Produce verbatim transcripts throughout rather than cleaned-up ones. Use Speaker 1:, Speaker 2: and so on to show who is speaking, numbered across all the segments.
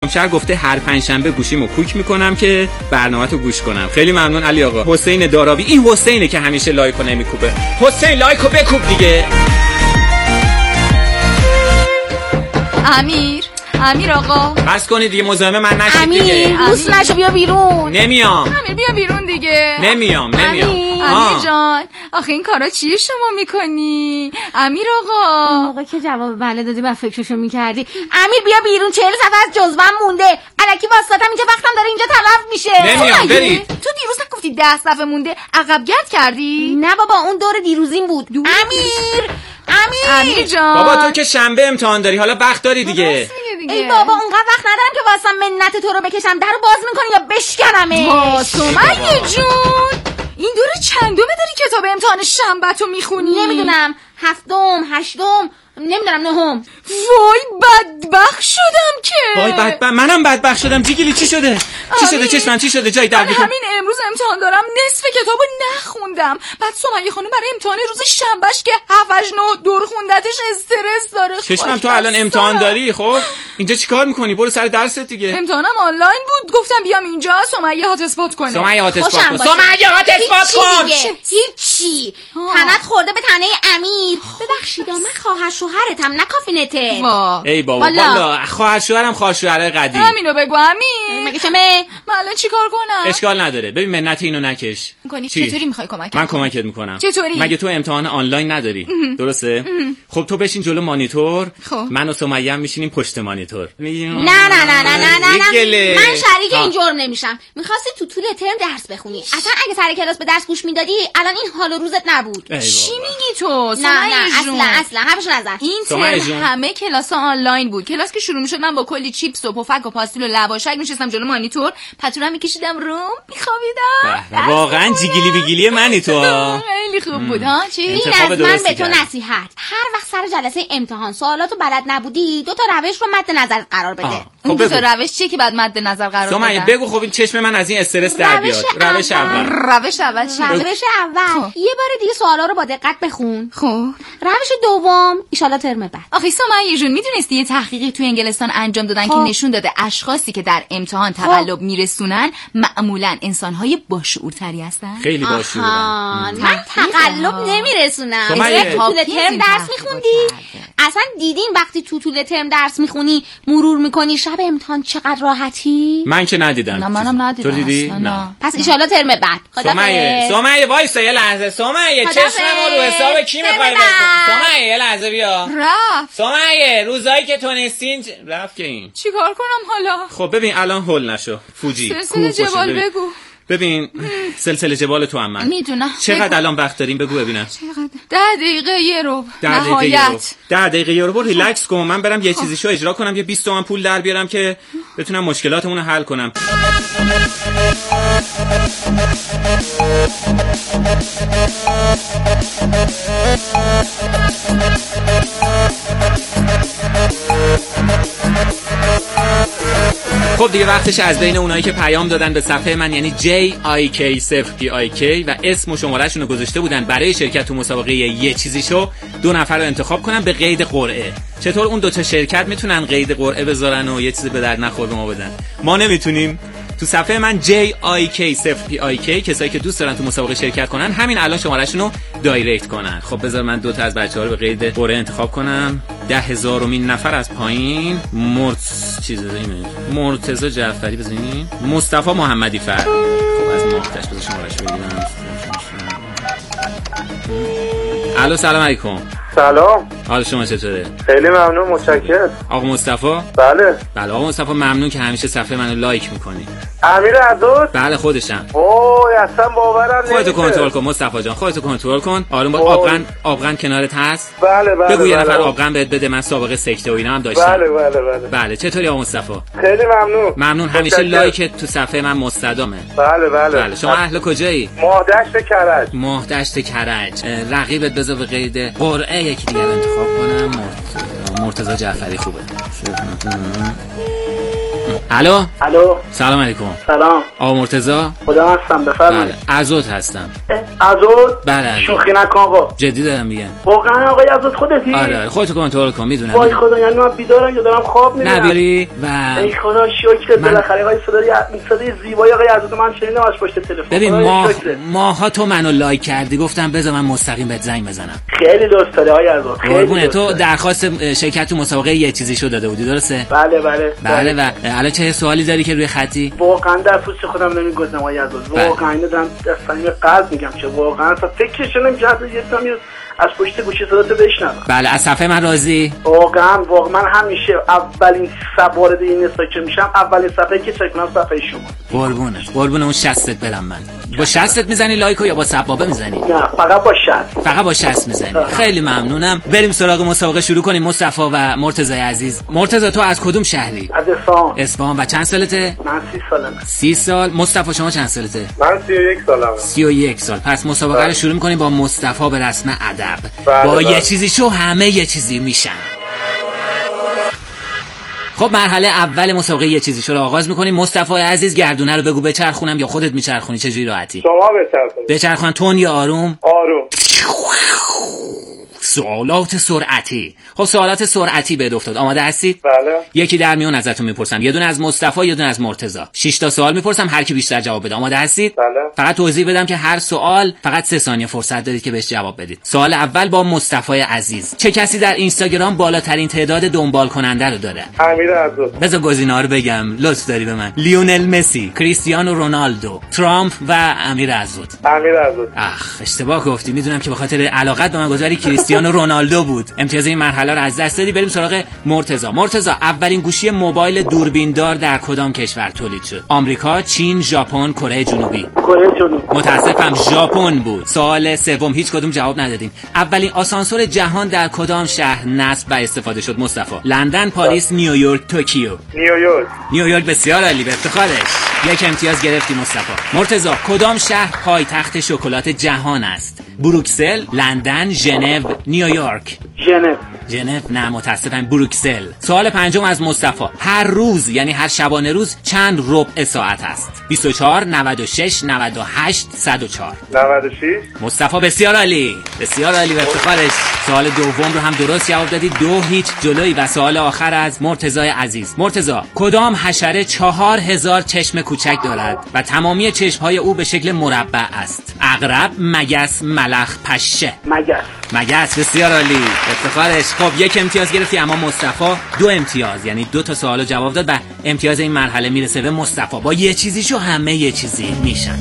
Speaker 1: شهر گفته هر پنجشنبه گوشیمو کوک میکنم که برنامه‌تو گوش کنم. خیلی ممنون علی آقا. حسین داراوی، این حسینه که همیشه لایکو نمیکوبه. حسین لایکو بکوب دیگه.
Speaker 2: امیر امیر آقا
Speaker 1: بس کنید دیگه، مزاحم من نشید دیگه.
Speaker 3: امیر روز نشو، بیا بیرون.
Speaker 1: نمیام.
Speaker 2: امیر بیا بیرون دیگه.
Speaker 1: نمیام نمیام.
Speaker 2: امیر, امیر جان آخه این کارا چیه شما میکنی؟ امیر آقا
Speaker 3: آقا که جواب بله دادی و فکرشو میکردی. امیر بیا بیرون، چهل صفحه از جزوه‌ام مونده. الکی واسطم اینجا، وقتم داره اینجا تلف میشه.
Speaker 1: نمیام برید.
Speaker 2: تو دیروز نگفتی ده صفحه مونده عقب گرد کردی؟
Speaker 3: نه بابا اون دور دیروزین بود. امیر امیر
Speaker 2: امیر جان
Speaker 1: بابا تو که شنبه امتحان داری، حالا وقت داری دیگه.
Speaker 3: ای بابا اونقدر وقت ندارم که واسم منت تو رو بکشم. درو باز میکنی یا بشکنمه؟
Speaker 2: وا سمیه جون، این دوره چندمه داری کتاب امتحان شنبه تو میخونی؟
Speaker 3: نمیدونم، هفتم، هشتم، نمیدونم، نهم.
Speaker 2: وای بدبخت شدم که.
Speaker 1: وای بدبخت، منم بدبخت شدم. جیگیلی چی شده؟ چی شده چشمم؟ چی شده؟ جای درد.
Speaker 2: همین امروز امتحان دارم، نصف کتابو نخوندم. بعد سمیه خانم برای امتحان روز شنبهش که هفت هشت نه دور خوندتش استرس داره.
Speaker 1: چشمم تو الان امتحان داری، خب اینجا چیکار میکنی؟ برو سر درست دیگه.
Speaker 2: امتحانم آنلاین بود، گفتم بیام اینجا سمیه هات اسپات کنه.
Speaker 1: سمیه هات اسپات کن. سمیه هات اسپات کن.
Speaker 3: هیچی. تنت خورده به تنه امیر. ببخشید من خواهر شوهرتم، نه کافینته.
Speaker 1: ای بابا والا خواهر شوهرم خواهر شوهر قدیم.
Speaker 2: همینو بگو امیر.
Speaker 3: مگه چمه؟
Speaker 2: من الان چیکار کنم؟
Speaker 1: اشکال نداره. ببین منت اینو نکش.
Speaker 2: چطوری میخوای کمک کنی؟
Speaker 1: من کمکت میکنم.
Speaker 2: چطوری؟
Speaker 1: مگه تو امتحان آنلاین نداری؟ درسته؟ خب تو بشین جلو مانیتور.
Speaker 2: خب.
Speaker 1: من و سمیه میشینیم پشت مانیتور.
Speaker 3: نه نه نه نه نه نه
Speaker 1: نه.
Speaker 3: من شریک اینجور نمیشم. میخواستی تو طول ترم درس بخونی. اصلا اگه سر کلاس به درس گوش میدادی الان این حال و روزت نبود.
Speaker 2: چی میگی تو؟
Speaker 3: نه نه اصلا اصلا حرفش نزن.
Speaker 2: این ترم همه کلاس آنلاین بود. کلاس که شروع میشد من با کلی چیپس و پفک و پاستیل و لواشک میشستم جلو مانیتور، پتونم میکشیدم روم، میخوابیدم.
Speaker 1: واقعا جیگیلی بیگیلی منی تو.
Speaker 2: خیلی خوب بود ها. چی؟
Speaker 3: این از من به تو نصیحت. هر وقت سر جلسه امتحان سوالاتو بلد نبودی، دو تا روش رو مد نظر قرار بده.
Speaker 2: اون دو تا روش چیه که بعد مد نظر قرار بدم؟
Speaker 1: سمیه بگو. خب این چشم من از این استرس در بیاد. روش اول.
Speaker 2: روش اول چیه؟
Speaker 3: روش اول یه بار دیگه سوالا رو با دقت بخون.
Speaker 2: خب
Speaker 3: روش دوم ان ترم بعد.
Speaker 2: آخه سمیه جون میدونستی یه تحقیقی تو انگلستان انجام دادن خب. که نشون داده اشخاصی که در امتحان تقلب میرسونن معمولا انسان‌های باشعورتری هستن.
Speaker 1: خیلی باشعورن.
Speaker 3: من تقلب نمیرسونم. تو طول ترم درس میخوندی؟ اصلا دیدین وقتی تو طول ترم درس میخونی مرور میکنی شب امتحان چقدر راحتی؟
Speaker 1: من که ندیدم.
Speaker 2: نه منم ندیدم.
Speaker 1: تو دیدی؟
Speaker 3: نه. پس ان شاءالله ترم بعد.
Speaker 1: سمیه سمیه وایسا یه لحظه. سمیه چشمم رو حساب کی میخوای بکن؟ سمیه یه لحظه بیا.
Speaker 2: رفت.
Speaker 1: سمیه روزایی که تونستین رفت که این.
Speaker 2: چیکار کنم حالا؟
Speaker 1: خب ببین الان هول نشو. فوجی.
Speaker 2: سلسله جبال بگو.
Speaker 1: ببین سلسله جبال تو هم من
Speaker 2: میدونم.
Speaker 1: چقدر الان وقت داریم بگو ببینم.
Speaker 2: چقدر؟ ده دقیقه یه رو.
Speaker 1: نهایت. ده دقیقه یه رو. ریلکس کن. من برم یه چیزیشو اجرا کنم، یه بیست تومن پول در بیارم که بتونم مشکلاتمون رو حل کنم. خب دیگه وقتش از بین اونایی که پیام دادن به صفحه من، یعنی جی آی کی صفر پی آی کی و اسم و شماره‌شون رو گذاشته بودن برای شرکت تو مسابقه یه چیزی شو، دو نفر رو انتخاب کنم به قید قرعه. چطور اون دو تا شرکت میتونن قید قرعه بذارن و یه چیزی به درد نخور به ما بدن؟ ما نمیتونیم. تو صفحه من جی آی کی صفر پی آی کی کسایی که دوست دارن تو مسابقه شرکت کنن همین الان شماره‌شون رو دایرکت کنن. خب بذار من دو تا از بچه‌ها رو به قید قرعه انتخاب کنم. ده هزارمین نفر از پایین مرت چیز اینه مرتضی جعفری بزنین، مصطفی محمدی فرد. خب از ماختش بذار شماره‌اش بگیرم. الو سلام علیکم.
Speaker 4: سلام.
Speaker 1: حال شما چطوره؟
Speaker 4: خیلی ممنون، متشکرم.
Speaker 1: آقا مصطفی؟
Speaker 4: بله.
Speaker 1: بله آقا مصطفی ممنون که همیشه صفحه منو لایک میکنی.
Speaker 4: امیر عزوز؟
Speaker 1: بله خودشم.
Speaker 4: اوه اصلا باورم نمیشه.
Speaker 1: خودتو کنترل کن مصطفی جان، خودتو کنترل کن. آروم باش. آبغن آبغن کنارت هست؟
Speaker 4: بله بله.
Speaker 1: بگو یه
Speaker 4: بله
Speaker 1: نفر
Speaker 4: بله.
Speaker 1: آبغن بهت بده، من سابقه سکته و اینا هم داشتم.
Speaker 4: بله بله بله.
Speaker 1: بله چطوری آقا مصطفی؟
Speaker 4: خیلی ممنون.
Speaker 1: ممنون. همیشه لایکت تو صفحه من مستدامه.
Speaker 4: بله بله.
Speaker 1: بله شما اهل کجایی؟
Speaker 4: ماهدشت کرج.
Speaker 1: ماهدشت کرج. رقیبت بذار به قید قرعه یکی دیگه رو انتخاب کنم. مرتضی جعفری خوبه. الو
Speaker 4: الو
Speaker 1: سلام علیکم.
Speaker 4: سلام.
Speaker 1: آقا مرتضی؟
Speaker 4: خودم هستم، بفرمایید.
Speaker 1: بله عزوت هستم.
Speaker 4: عزوت؟
Speaker 1: بله.
Speaker 4: شوخی نکن آقا.
Speaker 1: جدی دارم میگم.
Speaker 4: واقعا آقای عزوت خودتی؟
Speaker 1: آره خودت کنترل کن میدونم.
Speaker 4: وای خدا، یعنی من بیدارم یا دارم خواب میبینم؟
Speaker 1: نبیری و
Speaker 4: ای خدا شکر. بالاخره آقای صدای صدای زیبای آقای عزوت من شنیدم از پشت تلفن.
Speaker 1: ببین ماه ماها تو منو لایک کردی، گفتم بذار من مستقیم بهت زنگ بزنم.
Speaker 4: خیلی دوست داره آقای عزوت.
Speaker 1: قربونه. تو درخواست شرکت تو مسابقه یه چیزی شو داده بودی درسته؟
Speaker 4: بله بله
Speaker 1: بله. و الان چه سوالی داری که روی خطی؟
Speaker 4: واقعا در پوست خودم نمیگذارم آقای عزوت. واقعا دارم از صمیم قلب میگم که واقعا تا فکرش نمی‌کردم یه دمی از پشت گوشی صداتو بشنوم.
Speaker 1: بله از صفحه من راضی؟
Speaker 4: واقعا واقعا من همیشه اولین وارد این نسخه که میشم اولین صفحه که چک کنم صفحه شما.
Speaker 1: قربونه قربونه اون شستت برم من. با شستت میزنی لایکو یا با سبابه میزنی؟
Speaker 4: نه فقط با شست.
Speaker 1: فقط با شست میزنی. خیلی ممنونم. بریم سراغ مسابقه شروع کنیم. مصطفی و مرتضی عزیز. مرتضی تو از کدوم شهری؟
Speaker 4: از اصفهان.
Speaker 1: اصفهان. و چند سالته؟
Speaker 4: من سی سالمه.
Speaker 1: سی سال. مصطفی شما چند سالته؟
Speaker 4: من سی و یک سالمه.
Speaker 1: سی و یک سال. پس مسابقه رو شروع می‌کنیم با مصطفی به رسم ادب.
Speaker 4: بله
Speaker 1: با
Speaker 4: بله.
Speaker 1: یه چیزی شو همه یه چیزی میشن. خب مرحله اول مسابقه یه چیزی شو رو آغاز می‌کنیم. مصطفی عزیز گردونه رو بگو بچرخونم یا خودت میچرخونی، چه جوری راحتی؟
Speaker 4: شما بچرخونید.
Speaker 1: بچرخونم تون یا آروم؟
Speaker 4: آروم.
Speaker 1: سوالات سرعتی. خب سوالات سرعتی بهت افتاد. آماده هستید؟
Speaker 4: بله.
Speaker 1: یکی در میون ازتون میپرسم. یه دونه از مصطفی، یه دونه از مرتضی. شش تا سوال میپرسم، هر کی بیشتر جواب بده. آماده هستید؟
Speaker 4: بله.
Speaker 1: فقط توضیح بدم که هر سوال فقط سه ثانیه فرصت دارید که بهش جواب بدید. سوال اول با مصطفی عزیز. چه کسی در اینستاگرام بالاترین تعداد دنبال کننده رو داره؟
Speaker 4: امیر عزوت.
Speaker 1: بذار گزینه‌ها رو بگم. لطف داری به من. لیونل مسی، کریستیانو رونالدو، ترامپ و امیر عزوت.
Speaker 4: امیر عزوت.
Speaker 1: اخ اشتباه گفتی. میدونم که به خاطر علاقت به من گذاری کریستیانو رونالدو بود. امتیاز این مرحله رو از دست دادی. بریم سراغ مرتضی. مرتضی اولین گوشی موبایل دوربیندار در کدام کشور تولید شد؟ آمریکا، چین، ژاپن، کره جنوبی؟
Speaker 4: کره جنوبی.
Speaker 1: متاسفم ژاپن بود. سوال سوم هیچ کدوم جواب ندادیم. اولین آسانسور جهان در کدام شهر نصب و استفاده شد مصطفی؟ لندن، پاریس، نیویورک، توکیو؟
Speaker 4: نیویورک.
Speaker 1: نیویورک. بسیار عالی، به افتخارش. یک امتیاز گرفتی مصطفی. مرتضی کدام شهر پایتخت شکلات جهان است؟ بروکسل، لندن، ژنو، نیویورک؟
Speaker 4: ژنو.
Speaker 1: ژنو نه متاسفم، بروکسل. سوال پنجم از مصطفی. هر روز یعنی هر شبانه روز چند ربع ساعت است؟ بیست و چهار، نود و شش، نود و هشت، صد و چهار؟
Speaker 4: نود و شش.
Speaker 1: مصطفی بسیار عالی، بسیار عالی، به افتخارش. سوال دوم رو هم درست جواب دادی، دو هیچ جلوی. و سوال آخر از مرتضی عزیز. مرتضی کدام حشره چهار هزار چشم کوچک دارد و تمامی چشم‌های او به شکل مربع است؟ عقرب، مگس، ملخ، پشه؟
Speaker 4: مگس.
Speaker 1: مگس. بسیار عالی، افتخارش. خب یک امتیاز گرفتی، اما مصطفی دو امتیاز، یعنی دو تا سوالو جواب داد و امتیاز این مرحله میرسه به مصطفی. با یه چیزیشو همه یه چیزی میشن.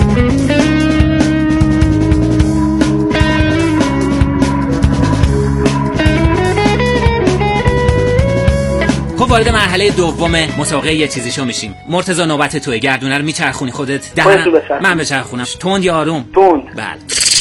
Speaker 1: وارد مرحله دوم مسابقه یه چیزیشو میشیم. مرتضی نوبت توئه. گردونه رو میچرخونی خودت؟
Speaker 4: دهن
Speaker 1: من بچرخونم. تند یا آروم؟
Speaker 4: تند.
Speaker 1: بله.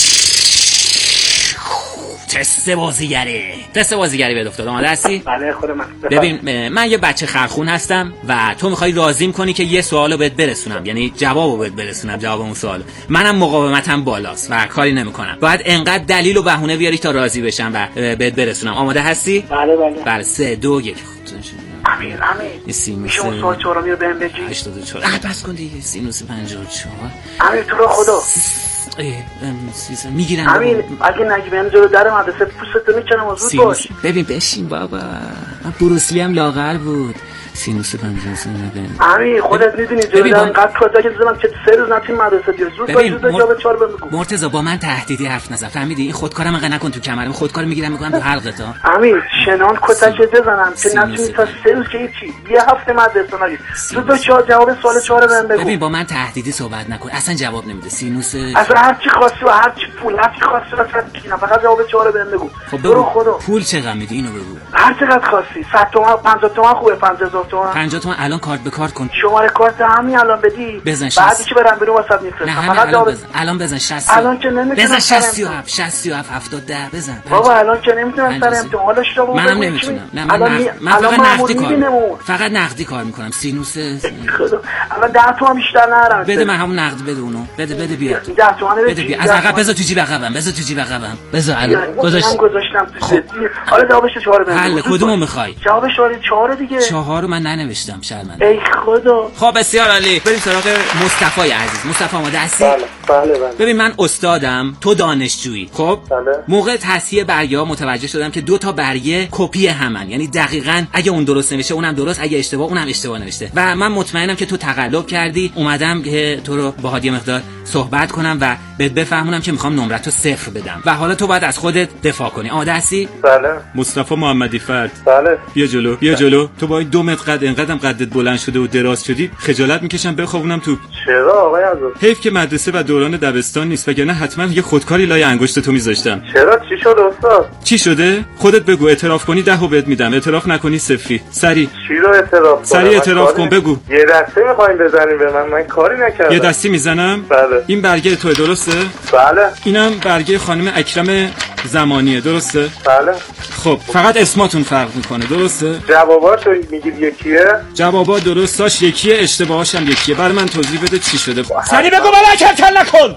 Speaker 1: تست بازیگری. تست بازیگری بهت افتاد. آماده هستی؟
Speaker 4: بله خود من.
Speaker 1: ببین من یه بچه خرخون هستم و تو میخوای راضیم کنی که یه سوالو بهت برسونم، یعنی جوابو بهت برسونم، جواب اون سوال. منم مقاومتم بالاست و کاری نمیکنم. باید انقدر دلیل و بهونه بیاری تا راضی بشم و بهت برسونم. آماده هستی؟
Speaker 4: بله بله.
Speaker 1: بله سه دو یک.
Speaker 4: امیر امیر
Speaker 1: سینوس
Speaker 4: شما سوال چهارمی رو بهم بگی.
Speaker 1: هشتاد و چهار. اه بس کن دیگه. سینوس پنجاه و چهار.
Speaker 4: امیر تو رو خدا
Speaker 1: میگیرن.
Speaker 4: امیر اگه نگی بهم جلو در مدرسه پوستتو میکنم از بود باش.
Speaker 1: ببین بشین بابا. من بروسلی هم لاغر بود. سینوس پنجاه و چهار.
Speaker 4: امیر خودت میدونی جلو در اینقدر کتا که زدم که سه روز نتیم مدرسه بیاد. زود باش زود جواب چهار بهم بگو.
Speaker 1: مرتضی با من تهدیدی حرف نزن، فهمیدی؟ این خودکارم انقدر نکن تو کمرم. خودکار میگیرم میکنم تو حلقت ها.
Speaker 4: امیر شنان کتا که بزنم که نتونی تا سه روز که هیچی. یه هفته مدرسه نگی. زود باش جواب سوال چهار بهم بگو.
Speaker 1: ببین با من تهدیدی صحبت نکن. اصلا جواب نمیده. سینوس
Speaker 4: اصلا هر چی خواستی و هر چی پول هر چی خواستی واسه کینا فقط جواب چهار بهم بگو.
Speaker 1: خب بگو خدا. پول چقدر میدی اینو بگو.
Speaker 4: هر چقدر خواستی. صد تومن پنجاه تومن خوبه. پنجاه هزار تومن.
Speaker 1: پنجاه تومن الان کارت به کارت کن.
Speaker 4: شماره کارت همین الان بدی.
Speaker 1: بزن
Speaker 4: بعدی که برام برو واسط میفرستم.
Speaker 1: فقط الان بزن. الان بزن شصت.
Speaker 4: الان که نمیتونم.
Speaker 1: بزن شصت و هفت شصت و هفت هفتاد ده بزن.
Speaker 4: بابا الان که نمیتونم سر امتحان. حالا شما
Speaker 1: منم نمیتونم. نه من نقد... من فقط نقدی کار فقط نقدی کار میکنم. سینوس
Speaker 4: خدا. الان ده تومن بیشتر نرم.
Speaker 1: بده من همون نقد بده اونو. بده بده بیا.
Speaker 4: ده تومن
Speaker 1: بده بیا. از عقب بذار تو جیب عقبم. بذار تو جیب عقبم. بذار الان گذاشت.
Speaker 4: گذاشتم تو جیب. حالا جوابش چهار بده.
Speaker 1: حل کدومو میخوای؟
Speaker 4: جواب شماره چهار دیگه.
Speaker 1: چهار من ننوشتم، شرمنده.
Speaker 4: ای خدا.
Speaker 1: خب بسیار عالی، بریم سراغ مصطفی عزیز. مصطفی آماده هستی؟
Speaker 4: بله بله بله.
Speaker 1: ببین من استادم، تو دانشجویی. خب
Speaker 4: بله.
Speaker 1: موقع تصحیح برگه‌ها متوجه شدم که دو تا برگه کپی همن، یعنی دقیقاً اگه اون درست نوشته اونم درست، اگه اشتباه اونم اشتباه نوشته. و من مطمئنم که تو تقلب کردی. اومدم که تو رو با هادی مقدار صحبت کنم و بهت بفهمونم که میخوام نمرتو صفر بدم و حالا تو باید از خودت دفاع کنی. آماده هستی؟
Speaker 4: بله.
Speaker 1: مصطفی محمدی فرد.
Speaker 4: بله.
Speaker 1: بیا جلو، بیا جلو. تو با دو متر قد اینقدرم قدت بلند شده و دراز شدی، خجالت میکشم بخوابونم تو.
Speaker 4: چرا آقای عزیز؟
Speaker 1: حیف که مدرسه و دوران دبستان نیست، وگرنه حتما یه خودکاری لای انگشت تو میذاشتم.
Speaker 4: چرا چی شد استاد؟
Speaker 1: چی شده؟ خودت بگو. اعتراف کنی دهو بهت میدم، اعتراف نکنی صفری. سری.
Speaker 4: چی رو اعتراف کنم؟
Speaker 1: سری اعتراف کن بگو.
Speaker 4: یه دسته میخواین بزنین به من؟ من کاری نکردم.
Speaker 1: یه دستی میزنم؟
Speaker 4: بله.
Speaker 1: این برگه توه درسته؟
Speaker 4: بله.
Speaker 1: اینم برگه خانم اکرم زمانیه درسته؟
Speaker 4: بله.
Speaker 1: خب فقط اسماتون فرق میکنه درسته؟
Speaker 4: جواباشو میگید یکیه؟
Speaker 1: جوابا درستاش یکیه، اشتباهاش هم یکیه. برای من توضیح بده چی شده. سری بگو بابا، کل کل نکن.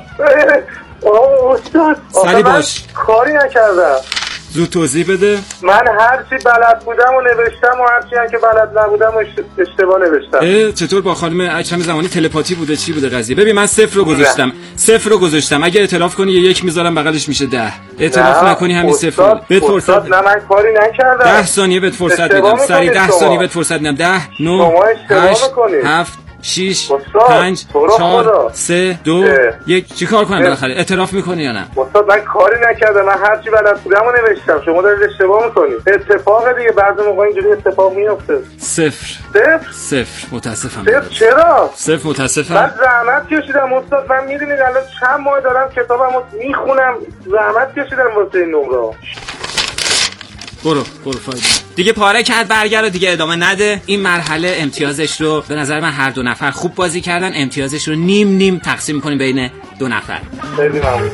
Speaker 4: آه استاد
Speaker 1: سری باش.
Speaker 4: کاری نکردم.
Speaker 1: زود توضیح بده.
Speaker 4: من هر چی بلد بودم و نوشتم و هر چی هم که بلد نبودم و اشتباه نوشتم.
Speaker 1: اه چطور با خانم اکرم زمانی تلپاتی بوده چی بوده قضیه؟ ببین من صفر رو گذاشتم. صفر رو گذاشتم. اگه اعتراف کنی یه یک میذارم بغلش میشه ده. اعتراف نکنی همین صفر. بهت فرصت.
Speaker 4: نه من کاری نکردم.
Speaker 1: ده ثانیه بهت فرصت میدم. سری ده ثانیه بهت فرصت میدم. ده نه هشت هفت شش پنج چهار سه دو یک. چی کار کنم بالاخره؟ اعتراف میکنی یا نه؟
Speaker 4: استاد من کاری نکردم. من هر چی بلد بودم و نوشتم. شما دارید اشتباه میکنید. اتفاق دیگه بعضی موقع اینجوری اتفاق میفته.
Speaker 1: صفر
Speaker 4: صفر
Speaker 1: صفر متاسفم.
Speaker 4: صفر چرا؟
Speaker 1: صفر متاسفم.
Speaker 4: من زحمت کشیدم استاد. من میدونید الان چند ماه دارم کتابمو میخونم. زحمت کشیدم واسه این نمره.
Speaker 1: برو برو فایده دیگه پاره کرد برگر رو دیگه ادامه نده. این مرحله امتیازش رو به نظر من هر دو نفر خوب بازی کردن. امتیازش رو نیم نیم تقسیم کنیم بین دو نفر.
Speaker 4: خیلی ممنون.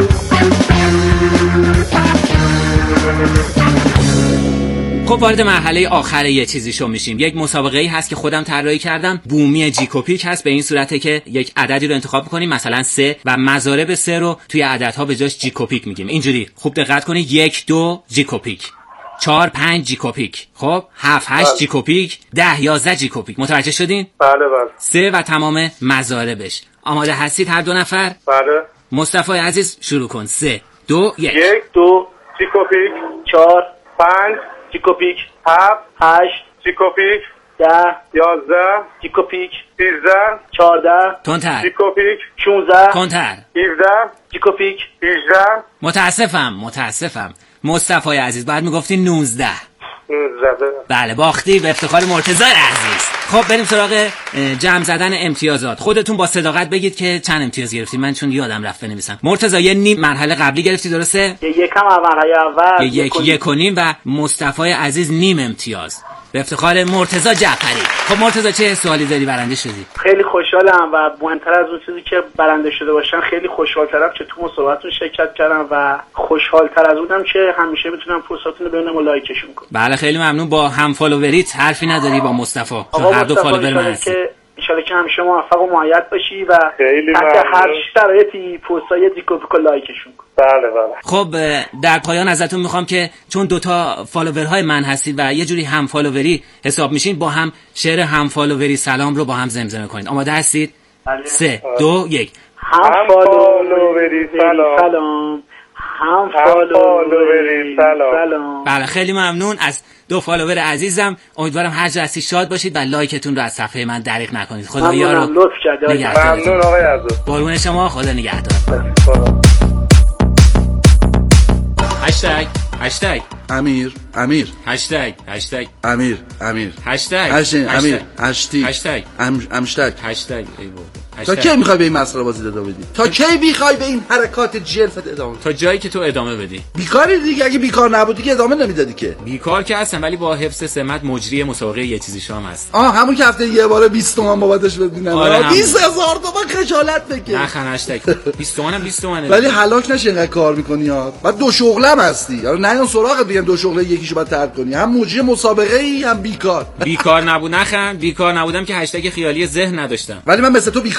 Speaker 1: خب وارد مرحله آخر یه چیزیشو میشیم. یک مسابقه ای هست که خودم طراحی کردم. بومی جیکوپیک هست. به این صورته که یک عددی رو انتخاب می‌کنیم، مثلا سه، و مضارب سه رو توی عددها به جاش جیکوپیک میگیم. اینجوری خوب دقت کنید. یک دو جیکوپیک، چهار پنج جیکوپیک، خب هفت هشت جیکوپیک، ده یازده جیکوپیک. متوجه شدین؟
Speaker 4: بله بله.
Speaker 1: سه و تمام مضاربش. آماده هستید هر دو نفر؟
Speaker 4: بله.
Speaker 1: مصطفی عزیز شروع کن. سه دو یک.
Speaker 4: یک دو جیکوپیک، چهار پنج جیکوپیک، هفت هشت جیکوپیک، ده یازده جیکوپیک، سیزده چهارده
Speaker 1: تندتر
Speaker 4: جیکوپیک، شانزده
Speaker 1: کنتر
Speaker 4: هفده جیکوپیک، هجده.
Speaker 1: متاسفم متاسفم مصطفی عزیز بعد میگفتی نوزده.
Speaker 4: نوزده.
Speaker 1: بله باختی به افتخار مرتضی عزیز. خب بریم سراغ جمع زدن امتیازات. خودتون با صداقت بگید که چند امتیاز گرفتید. من چون یادم رفت بنویسم. مرتضی یه نیم مرحله قبلی گرفتی درسته؟
Speaker 4: یکم مرحله اول
Speaker 1: یک یک و نیم و مصطفی عزیز نیم امتیاز. به افتخار مرتضی جعفری. خب مرتضی چه سوالی داری؟ برنده شدی.
Speaker 4: خیلی خوشحالم و مهمتر از اون چیزی که برنده شده باشم خیلی خوشحال‌ترم که تو مسابقتون شرکت کردم و خوشحال‌تر از اونم که همیشه میتونم پستاتون رو ببینم و لایکشون کنم.
Speaker 1: بله خیلی ممنون. با هم فالووریت حرفی نداری با مصطفی؟ چون هر دو فالوور من هستی.
Speaker 4: انشالله که همیشه موفق و معید باشی و تحت هر شرایطی پستای دیکوپیک و لایکشون کن. بله بله.
Speaker 1: خب در پایان ازتون میخوام که چون دوتا فالوورهای من هستید و یه جوری هم فالووری حساب میشین، با هم شعر هم فالووری سلام رو با هم زمزمه کنید. آماده هستید؟
Speaker 4: بله.
Speaker 1: سه دو یک.
Speaker 4: هم فالووری سلام، هم فالووری سلام.
Speaker 1: بله خیلی ممنون از دو فالوور عزیزم. امیدوارم هر جا هستی شاد باشید و لایکتون رو از صفحه من دریغ نکنید. خدایا رو
Speaker 4: لطف کردید. ممنون آقای عزیز.
Speaker 1: قربون شما. خدا نگهدار. هشتگ هشتگ
Speaker 5: امیر امیر
Speaker 1: هشتگ هشتگ
Speaker 5: امیر امیر
Speaker 1: هشتگ
Speaker 5: هشتگ امیر هشتگ
Speaker 1: هشتگ
Speaker 5: امشتگ
Speaker 1: هشتگ ای بابا.
Speaker 5: تا کی میخوای به این مسخره بازی ادامه بدی؟ تا کی میخوای به این حرکات جلفت ادامه بدی؟
Speaker 1: تا جایی که تو ادامه بدی.
Speaker 5: بیکاری دیگه. اگه بیکار نبودی که ادامه نمیدادی که.
Speaker 1: بیکار که هستم ولی با حفظ سمت مجری مسابقه یه چیزی شام هست.
Speaker 5: آه همون که هفته یه بار بیست تومن بابتش بدین.
Speaker 1: آره
Speaker 5: بیست هزار تومن خجالت بکش.
Speaker 1: نه خناشتک بیست تومنم بیست تومنه.
Speaker 5: ولی هلاک نشه اینقدر کار میکنی ها. بعد دو شغلم هستی. آره نه اون سراغت بگم دو شغله یکیشو بعد ترک کنی. هم مجری مسابقه ای هم بیکار.
Speaker 1: بیکار نبود نخن. بیکار نبودم که هشتگ خیالی ذهن نداشتم.
Speaker 5: ولی من مثل تو بیکار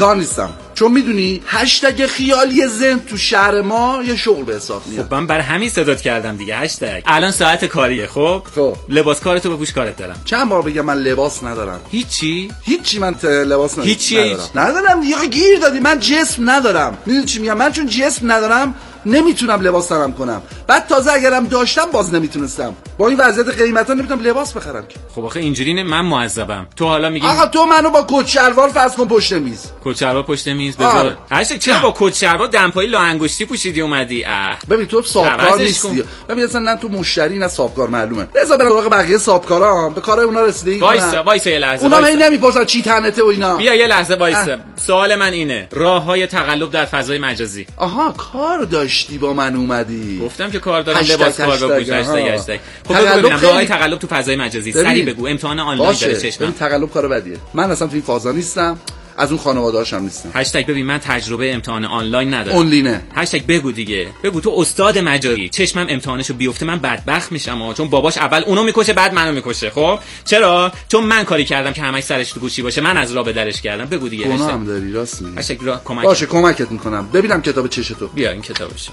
Speaker 5: کار نیستم، چون میدونی هشتگ خیالی ذهن تو شهر ما یه شغل به حساب میاد.
Speaker 1: خب من برای همین صدات کردم دیگه. هشتگ الان ساعت کاریه. خب
Speaker 5: خب
Speaker 1: لباس کارتو بپوش، کارت دارم.
Speaker 5: چند بار بگم من لباس ندارم؟
Speaker 1: هیچی
Speaker 5: هیچی من لباس ندارم.
Speaker 1: هیچی
Speaker 5: ندارم ندارم دیگه، گیر دادی. من جسم ندارم. میدونی چی میگم؟ من چون جسم ندارم نمیتونم لباس تنم کنم. بعد تازه اگرم داشتم باز نمیتونستم. با این وضعیت قیمتا نمیتونم لباس بخرم که.
Speaker 1: خب آخه اینجوری نه، من معذبم. تو حالا میگی
Speaker 5: آقا تو منو با کت شلوار فرض کن پشت میز.
Speaker 1: کت شلوار پشت میز بذار. هشت چرا با کت شلوار دمپایی لا انگشتی پوشیدی اومدی؟ اه
Speaker 5: ببین تو صاحبکار نیستی. ببین اصلا نه تو مشتری نه صاحبکار معلومه. بذار برم واقعا بقیه صاحبکارا به کارای اونا رسیدگی کنن.
Speaker 1: وایسا وایسا یه لحظه.
Speaker 5: اونا من نمیپرسن چی تنته و اینا.
Speaker 1: بیا یه لحظه وایسا. سوال من اینه، راههای تقلب در فضای مجازی.
Speaker 5: آها کار داشتی با من اومدی.
Speaker 1: گفتم که کار دارم، لباس کار بپوش. هشتگ هشتگ. خب ببینم راههای تقلب تو فضای مجازی. سری بگو. امتحان آنلاین داره چشمم.
Speaker 5: این تقلب کار بدیه. من اصلا تو این فازا نیستم. از اون خانواده‌هاشم نیستم.
Speaker 1: هشتگ ببین من تجربه امتحان آنلاین ندارم.
Speaker 5: اونلینه.
Speaker 1: هشتگ بگو دیگه. بگو تو استاد مجازی. چشمم امتحانشو بیفته من بدبخت میشم ها، چون باباش اول اونو میکشه بعد منو میکشه. خب چرا؟ چون من کاری کردم که همش سرش تو گوشی باشه. من از راه به درش کردم. بگو دیگه.
Speaker 5: گناه هم داری، راست میگی.
Speaker 1: هشتگ را کمک
Speaker 5: باشه کمکت میکنم. ببینم کتاب چشتو.
Speaker 1: بیا این کتابش.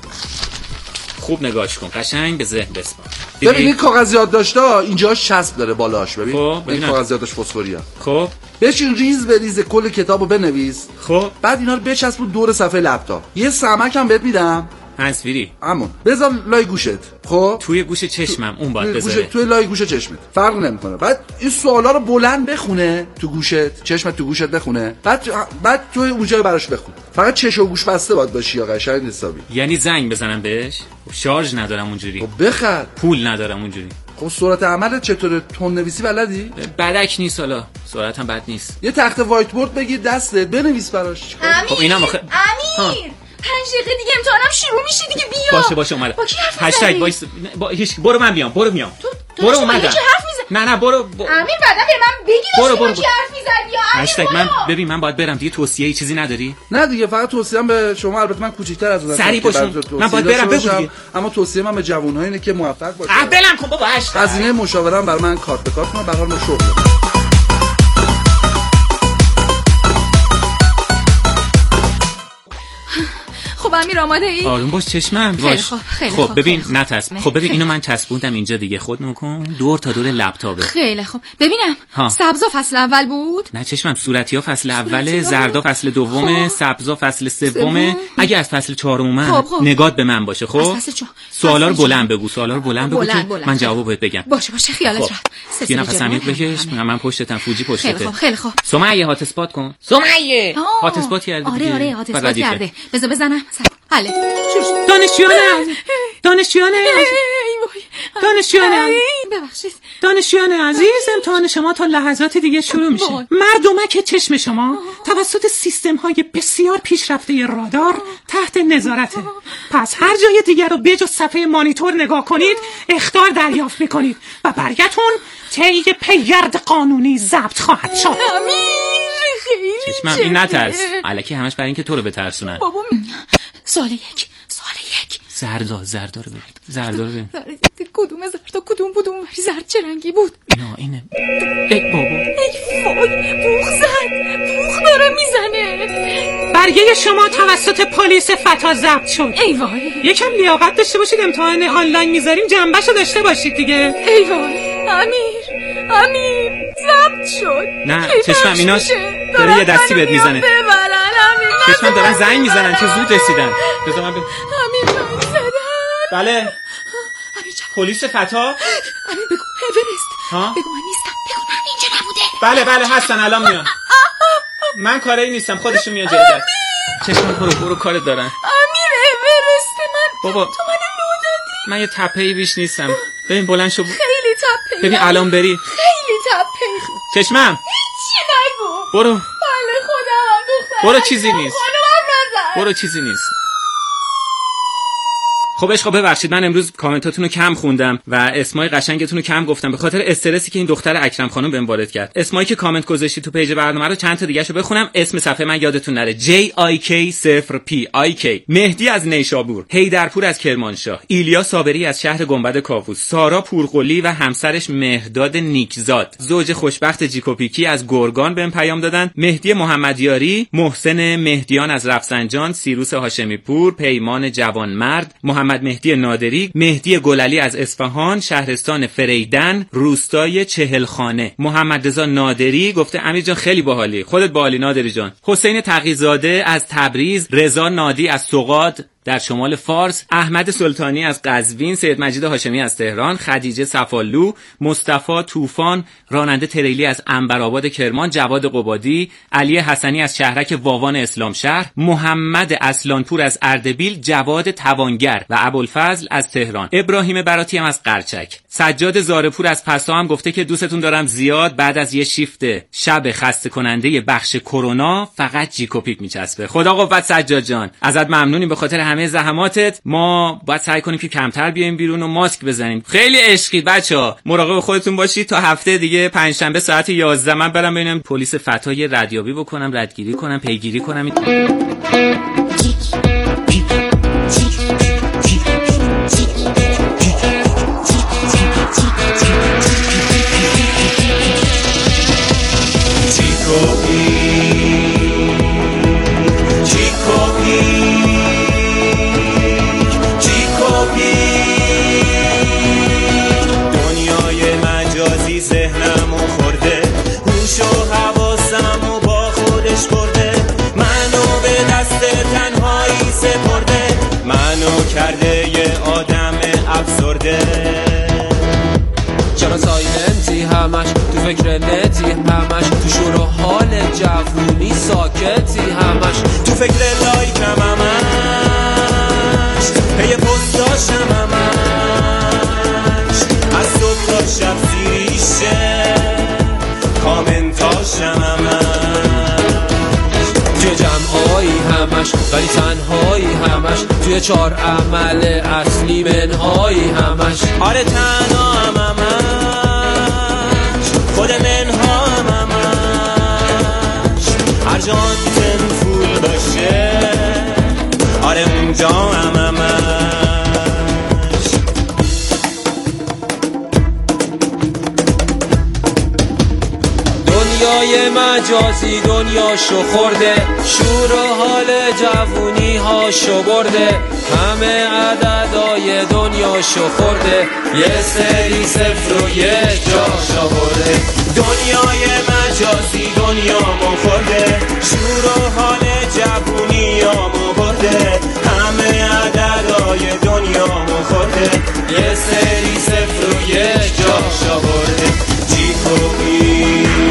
Speaker 1: خوب نگاهش کن، قشنگ به ذهن بسپار.
Speaker 5: ببین این کاغذ یادداشت‌ها اینجاش چسب داره بالاش. ببین
Speaker 1: خب
Speaker 5: این کاغذ یادداشت فسفوریه.
Speaker 1: خب
Speaker 5: بشین ریز به ریز کل کتابو بنویس.
Speaker 1: خب
Speaker 5: بعد اینا رو بچسبون دور صفحه لپتاپ. یه سمک هم بهت میدم.
Speaker 1: هنسفری.
Speaker 5: همون بذار لای گوشت. خب
Speaker 1: توی گوش چشمم اون باید بذاره.
Speaker 5: توی لای گوش چشمت فرق نمیکنه. بعد این سوالا رو بلند بخونه تو گوشت، چشمت تو گوشت بخونه. بعد بعد تو اونجا براش بخون. فقط چش و گوش بسته باید باشی یا قشنگ حسابی.
Speaker 1: یعنی زنگ بزنم بهش؟ خب شارژ ندارم اونجوری.
Speaker 5: خب بخر.
Speaker 1: پول ندارم اونجوری.
Speaker 5: خب سرعت عملت چطوره؟ تون نویسی بلدی؟
Speaker 1: بدک نیست حالا. سرعتم بد نیست.
Speaker 5: یه تخت وایت بورد بگیر دستت بنویس براش.
Speaker 1: خب اینا مخ...
Speaker 2: امیر پنج دقیقه دیگه امتحانم شروع میشه دیگه، بیا.
Speaker 1: باشه باشه اومدم.
Speaker 2: با کی حرف
Speaker 1: هشتگ وایس با... هیچ برو من بیام. برو میام.
Speaker 2: تو
Speaker 1: برو اومدم. نه نه برو ب...
Speaker 2: امیر بعدا به من بگی
Speaker 1: برو برو
Speaker 2: کی حرف میزنی یا امیر.
Speaker 1: هشتگ من ببین من باید برم دیگه. توصیه چیزی نداری؟
Speaker 5: نه دیگه فقط توصیه‌ام به شما، البته من کوچیک‌تر از اون
Speaker 1: سری باشم. من باید برم بگو.
Speaker 5: اما توصیه من به جوان‌ها اینه که موفق باشن.
Speaker 1: دلم کن بابا. هشتگ
Speaker 5: هزینه مشاوره برای من کارت به کارت کنم. به هر حال ما شغل.
Speaker 2: خب امیر آماده ای؟
Speaker 1: آروم باش چشمم.
Speaker 2: خیلی خوب خیلی
Speaker 1: خب
Speaker 2: خوب
Speaker 1: ببین نتسب. خب ببین اینو من چسبوندم اینجا دیگه. خود نکن دور تا دور لپتاپه.
Speaker 2: خیلی خوب ببینم. سبزا فصل اول بود؟
Speaker 1: نه چشمم صورتی‌ها فصل اوله، زردا فصل دومه، سبزا فصل سومه. اگه از فصل چهارم اومد نگات به من باشه. خب سوالا رو بلند بگو. سوالا رو بلند بگو که من جواب بهت بگم.
Speaker 2: باشه باشه خیالت راحت.
Speaker 1: یه نفس عمیق بکش. من پشتتم فوجی پشتته.
Speaker 2: خیلی خوب خیلی خوب.
Speaker 1: سمیه هات اسپات کن. سمیه هات اسپات کرده.
Speaker 2: آره آره هات اسپات کرده. بذار بزنم. حله.
Speaker 1: دانشجویان دانشجویان دانشجویان
Speaker 2: ببخشید
Speaker 1: دانشجویان عزیز، امتحان شما تا لحظات دیگه شروع میشه. مردمک چشم شما توسط سیستم های بسیار پیشرفته رادار تحت نظارته. پس هر جای دیگر رو بجز صفحه مانیتور نگاه کنید اخطار دریافت میکنید و برگتون طی پیگرد قانونی ضبط خواهد شد.
Speaker 2: امیر خیلی
Speaker 1: چشمم این نترس. الکی همش برای اینکه تو رو بترسونن.
Speaker 2: بابا سوال یک سوال یک
Speaker 1: زردا زردا رو ببین. زردا رو ببین.
Speaker 2: کدوم زردا کدوم بودم ولی زرد چه رنگی بود؟
Speaker 1: اینا اینه. ای بابا
Speaker 2: ای فای بوخ زد. بوخ داره میزنه.
Speaker 1: برگه شما توسط پلیس فتا ضبط شد.
Speaker 2: ای وای
Speaker 1: یکم لیاقت داشته باشید. امتحان آنلاین میذاریم جنبشو داشته باشید دیگه.
Speaker 2: ای وای امیر امیر ضبط شد.
Speaker 1: نه چشمم اینا داره یه دستی بهت میزنه. چشمم دارن زنگ میزنن. چه زود رسیدن. بذار من ب...
Speaker 2: امیر زنگ زدن.
Speaker 1: بله پلیس فتا.
Speaker 2: امیر بگو اورست.
Speaker 1: ها
Speaker 2: بگو من نیستم. بگو من اینجا نبوده.
Speaker 1: بله بله هستن الان میان. من کاری نیستم خودشون میان جلوتر. چشمم برو برو کارت دارن.
Speaker 2: امیر اورست من
Speaker 1: بابا
Speaker 2: تو منو لو دادی.
Speaker 1: من یه تپه‌ای بیش نیستم. ببین بلند شو.
Speaker 2: خیلی تپه‌ای.
Speaker 1: ببین الان بری.
Speaker 2: خیلی تپه‌ای.
Speaker 1: چشمم
Speaker 2: چی نگو.
Speaker 1: برو.
Speaker 2: بله خودم دختر.
Speaker 1: برو چیزی نیست.
Speaker 2: خانوام نزن.
Speaker 1: برو چیزی نیست. خب عشقا ببخشید من امروز کامنتاتون رو کم خوندم و اسمای قشنگتون رو کم گفتم به خاطر استرسی که این دختر اکرم خانم بهم وارد کرد. اسمایی که کامنت گذاشتید تو پیج برنامه رو چند تا دیگه‌شو بخونم، اسم صفحه من یادتون نره. جی آی کی صفر پی آی کی، مهدی از نیشابور، هیدرپور از کرمانشاه، ایلیا صابری از شهر گنبد کاووس، سارا پورقلی و همسرش مهداد نیکزاد، زوج خوشبخت جیکوپیکی از گرگان بهم پیام دادن، مهدی محمدیاری، محسن مهدیان از رفسنجان، سیروس هاشمی پور، پیمان جوانمرد، محمد مهدی نادری، مهدی گلعلی از اصفهان، شهرستان فریدن، روستای چهلخانه، محمد رضا نادری گفته امیر جان خیلی باحالی، خودت باحالی نادری جان، حسین تقی‌زاده از تبریز، رضا نادی از سوغاد در شمال فارس، احمد سلطانی از قزوین، سید مجید هاشمی از تهران، خدیجه صفالو، مصطفی طوفان راننده تریلی از عنبرآباد کرمان، جواد قبادی، علی حسنی از شهرک واوان اسلام شهر، محمد اصلانپور از اردبیل، جواد توانگر و ابوالفضل از تهران، ابراهیم براتی هم از قرچک، سجاد زارپور از پسا هم گفته که دوستتون دارم زیاد، بعد از یه شیفت شب خسته کننده بخش کرونا فقط جیکوپیک میچسبه. خدا قوت سجاد جان، ازت ممنونیم به خاطر همه زحماتت. ما باید سعی کنیم که کمتر بیایم بیرون و ماسک بزنیم. خیلی عشقید بچه‌ها، مراقب خودتون باشید تا هفته دیگه پنجشنبه ساعت یازده من برم ببینم پلیس فتای ردیابی بکنم، ردگیری کنم، پیگیری کنم.
Speaker 6: کرده یه آدم افسرده. چرا سایلنتی همش تو فکر نتی، همش تو شور و حال جوونی ساکتی، همش تو فکر لایکم، همش پی پستاشم، همش از صبح تا شب زیریشه کامنتاشم، همش توی جمعایی همش ولی تنهایی، همش توی چار عمل اصلی منهایی، همش آره تنها هم، همش خود منها هم، همش هر جان تن فول باشه آره اونجا هم، همش دنیای مجازی دنیاشو خورده، شور و حال جوونی هاشو برده، همه عددهای دنیاشو خورده، یه سری صفر و یه جاشو برده. دنیای مجازی دنیامو خورده، شور و حال جوونی هامو برده، همه عددهای دنیامو خورده، یه سری صفر و یه جاشو برده. جیکوپی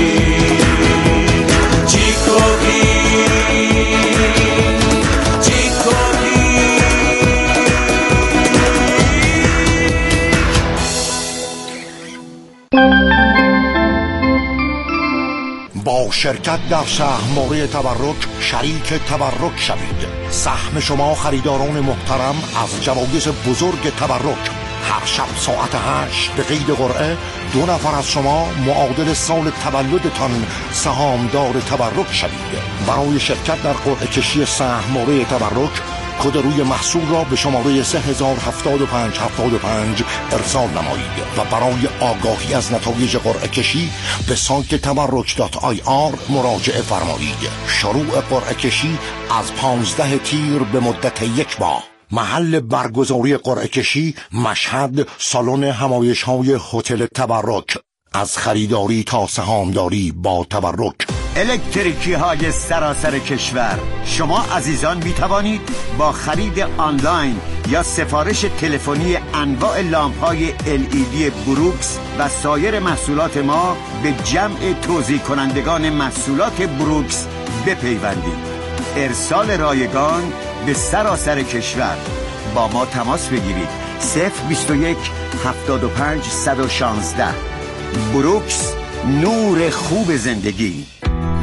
Speaker 7: با شرکت در سهم‌موری تبرک شریک تبرک شوید. سهم شما خریداران محترم از جوایز بزرگ تبرک. هر شب ساعت هشت به قید قرعه دو نفر از شما معادل سال تولدتان سهامدار تبرک شوید. برای شرکت در قرعه کشی سهم‌موری تبرک کد روی محصول را به شماره سه هزار هفتاد و پنج هفتاد و پنج ارسال نمایید و برای آگاهی از نتایج قرعه کشی به سایت تبرک دات آی آر مراجعه فرمایید. شروع قرعه کشی از پانزده تیر به مدت یک ماه. محل برگزاری قرعه کشی مشهد، سالن همایش‌های هتل تبرک. از خریداری تا سهامداری با تبرک.
Speaker 8: الکتریکی های سراسر کشور، شما عزیزان می توانید با خرید آنلاین یا سفارش تلفنی انواع لامپ های ال ای دی بروکس و سایر محصولات ما به جمع توزیع کنندگان محصولات بروکس بپیوندید. ارسال رایگان به سراسر کشور. با ما تماس بگیرید. صفر بیست و یک هفتاد و پنج صد و شانزده. بروکس، نور خوب زندگی.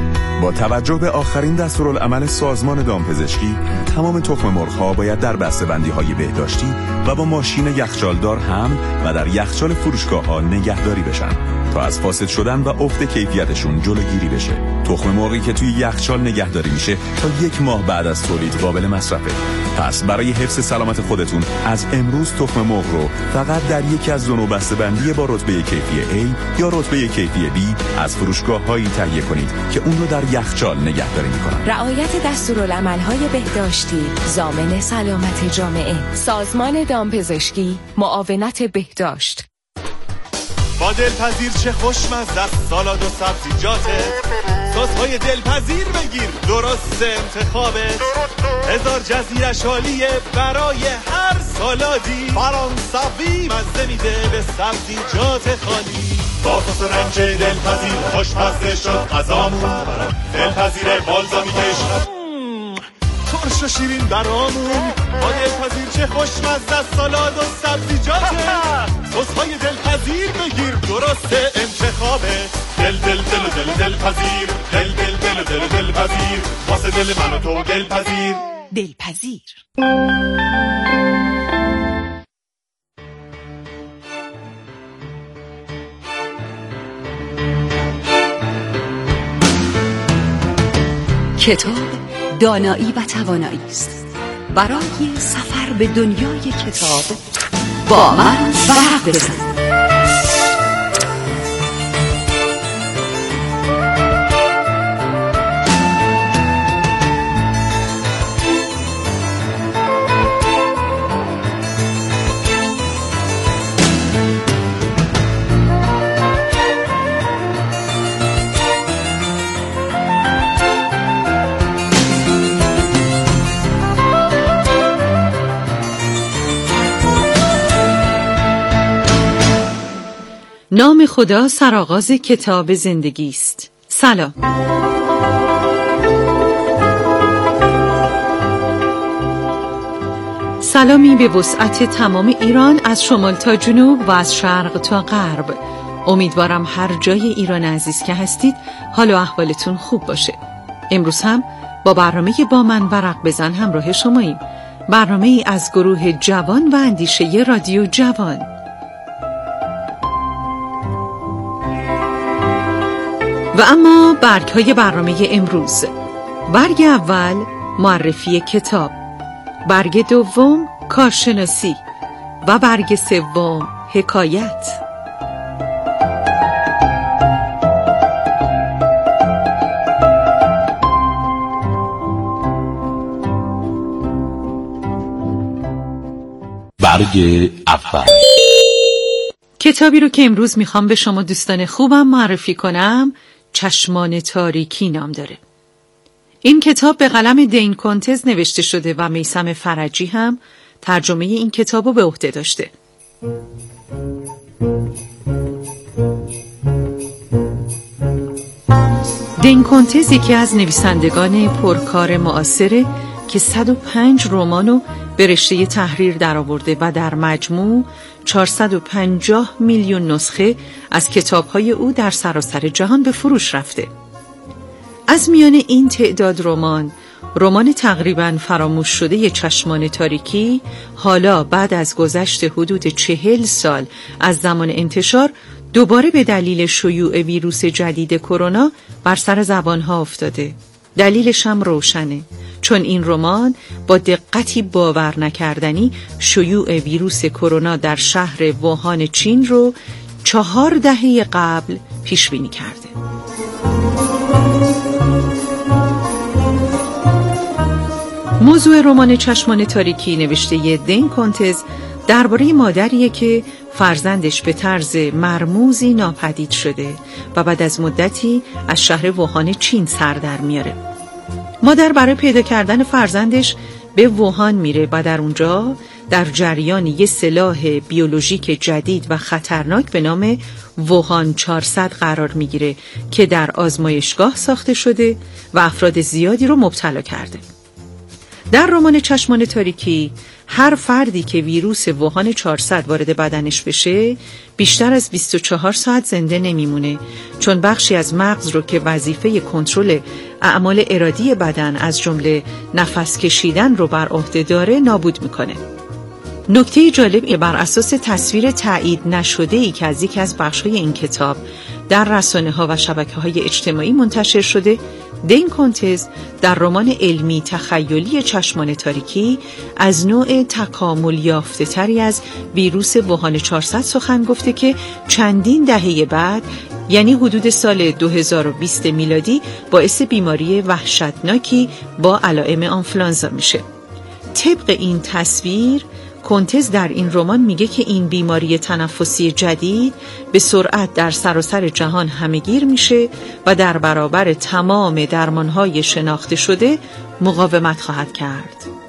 Speaker 9: با توجه به آخرین دستورالعمل سازمان دامپزشکی، تمام تخم مرغ‌ها باید در بسته‌بندی‌های بهداشتی و با ماشین یخچالدار حمل و در یخچال فروشگاه‌ها نگهداری بشن تا از فاسد شدن و افت کیفیتشون جلوگیری بشه. تخم مرغی که توی یخچال نگهداری میشه تا یک ماه بعد از تولید قابل مصرفه. پس برای حفظ سلامت خودتون از امروز تخم مرغ رو فقط در یکی از دو نوع بسته‌بندی با رتبه کیفی A یا رتبه کیفی B از فروشگاه‌هایی تهیه کنید که اون رو در یخچال نگهداری می‌کنن.
Speaker 10: رعایت دستورالعمل‌های بهداشتی ضامن سلامت جامعه. سازمان دامپزشکی، معاونت بهداشت.
Speaker 11: با دلپذیر چه خوشمزه است سالاد و سبزیجاته، سس‌های دلپذیر بگیر درست انتخابت، هزار جزیرش عالیه برای هر سالادی، فرانسوی مزه میده به سبزیجات خالی. با سس رنج دلپذیر خوشمزه شد غذامون، دلپذیر بالزامیکش ترش و شیرین برامون. با دلپذیر چه خوشمزه است سالاد و سبزیجاته، سس‌های دلپذیر بگیر درست انتخابه، دل دل دل دل دلپذیر، دل دل دل دل دلپذیر، واسه دل من و تو دلپذیر.
Speaker 10: دلپذیر.
Speaker 12: کتاب دانایی و توانایی است. برای سفر به دنیای کتاب با من ورق بزن.
Speaker 13: نام خدا سرآغاز کتاب زندگی است. سلام. سلامی به وسعت تمام ایران، از شمال تا جنوب و از شرق تا غرب. امیدوارم هر جای ایران عزیز که هستید حال و احوالتون خوب باشه. امروز هم با برنامه با من ورق بزن همراه شماییم. برنامه ای از گروه جوان و اندیشه رادیو جوان. و اما برگ های برنامه امروز: برگ اول معرفی کتاب، برگ دوم کارشناسی و برگ سوم حکایت.
Speaker 7: برگ اول.
Speaker 13: کتابی رو که امروز میخوام به شما دوستان خوبم معرفی کنم چشمان تاریکی نام داره. این کتاب به قلم دین کنتز نوشته شده و میثم فرجی هم ترجمه این کتاب رو به عهده داشته. دین کنتز یکی از نویسندگان پرکار معاصره که صد و پنج رمانو به رشته تحریر درآورده و در مجموع چهارصد و پنجاه میلیون نسخه از کتاب‌های او در سراسر جهان به فروش رفته. از میان این تعداد رمان، رمان تقریباً فراموش شده چشمان تاریکی حالا بعد از گذشت حدود چهل سال از زمان انتشار دوباره به دلیل شیوع ویروس جدید کرونا بر سر زبانها افتاده. دلیلش هم روشنه، چون این رمان با دقتی باور نکردنی شیوع ویروس کرونا در شهر ووهان چین رو چهار دهه قبل پیش بینی کرده. موضوع رمان چشمان تاریکی نوشته دین کنتز درباره مادریه که فرزندش به طرز مرموزی ناپدید شده و بعد از مدتی از شهر ووهان چین سر در میاره. مادر برای پیدا کردن فرزندش به ووهان میره و در اونجا در جریان یه سلاح بیولوژیک جدید و خطرناک به نام ووهان چهارصد قرار میگیره که در آزمایشگاه ساخته شده و افراد زیادی رو مبتلا کرده. در رمان چشمان تاریکی هر فردی که ویروس ووهان چهارصد وارد بدنش بشه بیشتر از بیست و چهار ساعت زنده نمیمونه، چون بخشی از مغز رو که وظیفه کنترل اعمال ارادی بدن از جمله نفس کشیدن رو بر عهده داره نابود میکنه. نکته جالب بر اساس تصویر تایید نشده‌ای که از یکی از بخش‌های این کتاب در رسانه‌ها و شبکه‌های اجتماعی منتشر شده، دین کونتز در رمان علمی تخیلی چشمان تاریکی از نوع تکامل یافته تری از ویروس ووهان چهارصد سخن گفته که چندین دهه بعد، یعنی حدود سال دو هزار و بیست میلادی، باعث بیماری وحشتناکی با علائم آنفلانزا میشه. طبق این تصویر کونتز در این رمان میگه که این بیماری تنفسی جدید به سرعت در سراسر جهان همه‌گیر میشه و در برابر تمام درمانهای شناخته شده مقاومت خواهد کرد.